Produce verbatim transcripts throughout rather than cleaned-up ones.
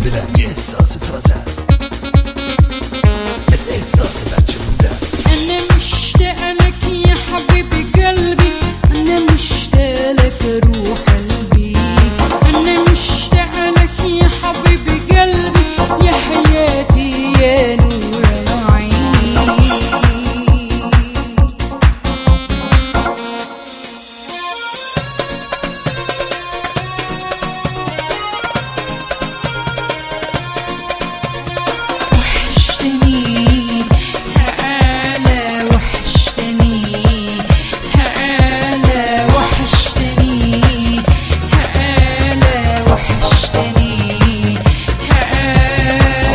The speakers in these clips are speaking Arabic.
بودن یه احساس تازه است، مثل احساس بچه بودن. أنا مشتاقة لك يا حبيبي قلبي، أنا مشتاقة لك روح قلبي، أنا مشتاقة لك يا حبيبي قلبي، يا حياتي يا نور العين. وحشتني تعالى، وحشتني تعالى، وحشتني تعالى، وحشتني تعالى.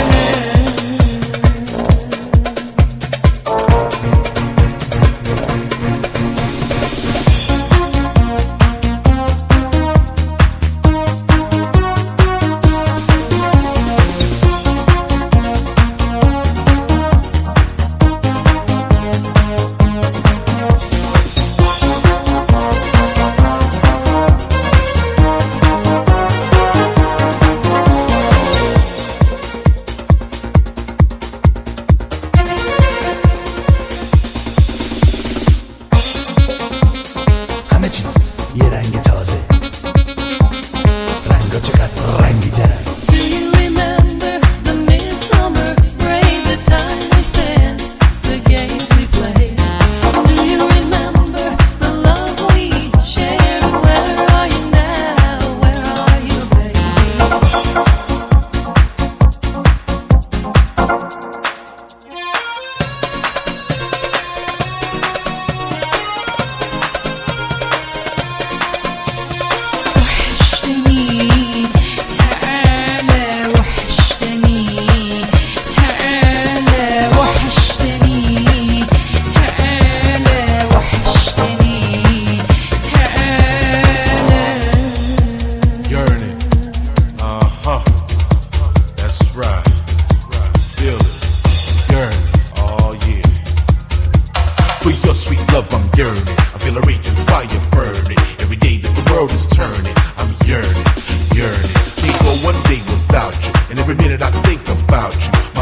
همه چی یه رنگ تازه، رنگا چقدر رنگی‌ترن. Do you remember the midsummer rain, the time we spent, the games we played? Do you remember the love we shared? Where are you now? Where are you, baby? وحشتني تعالى، وحشتني تعالى، وحشتني تعالى، وحشتني تعالى. Yearning. Uh huh. That's right. Feel it. Yearning. Oh yeah. For your sweet love, I'm yearning. I feel a raging fire burning. Every day that the world is turning, I'm yearning, yearning. Can't go one day without you. And every minute I think about you.